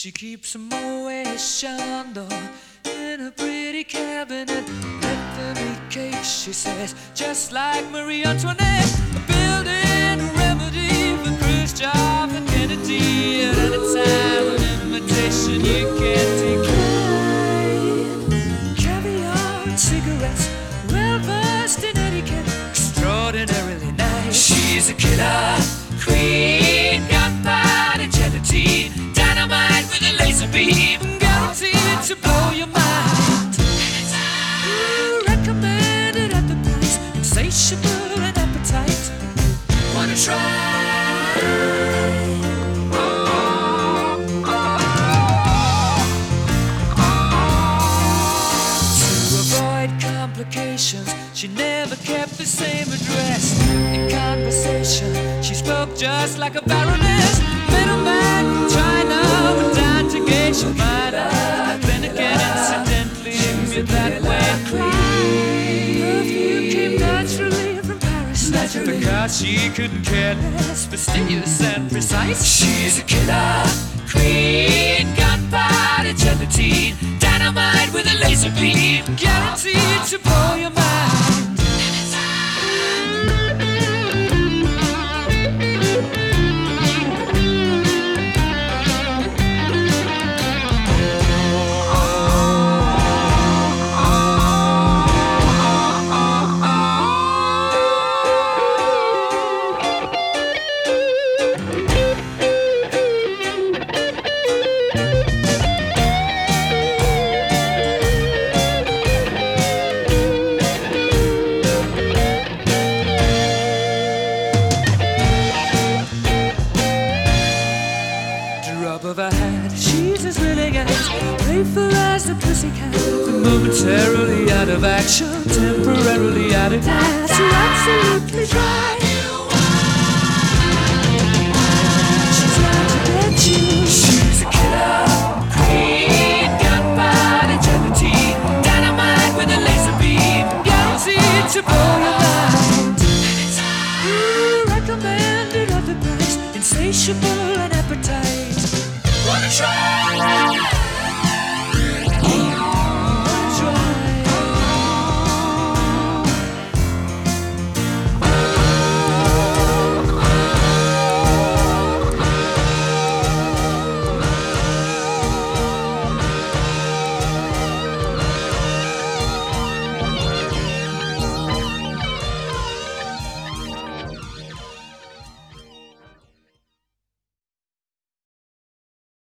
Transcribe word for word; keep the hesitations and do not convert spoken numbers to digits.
She keeps a Moet Chandon in a pretty cabinet. Let them eat cake, she says, just like Marie Antoinette. Building a remedy for Khrushchev and Kennedy. At any time, an invitation you can't decline. Caviar and cigarettes, well versed in etiquette, extraordinarily nice. She's a killer queen, gunpowder gelatine, dynamite with a laser beam, guaranteed to blow your mind. Ooh, recommended at the price, insatiable and appetite. Wanna try? To avoid complications, she never kept the same address. In conversation, she spoke just like a baroness. Middleman from China went down to gauge your mind. Then again, incidentally, you're that way. Perfume came naturally from Paris, naturally, because she couldn't care less, fastidious and precise. She's a killer queen, gunpowder gelatine, dynamite with a laser beam, guaranteed to blow your mind. Of her hat, she's as willing as playful as the pussycat. Momentarily out of action, temporarily out of gas. You're absolutely dry. She's out to get you. She's a killer queen, gunpowder gelatine, dynamite with a laser beam, guaranteed to blow your mind. Ooh, recommended at the price, insatiable and appetite. Wanna try?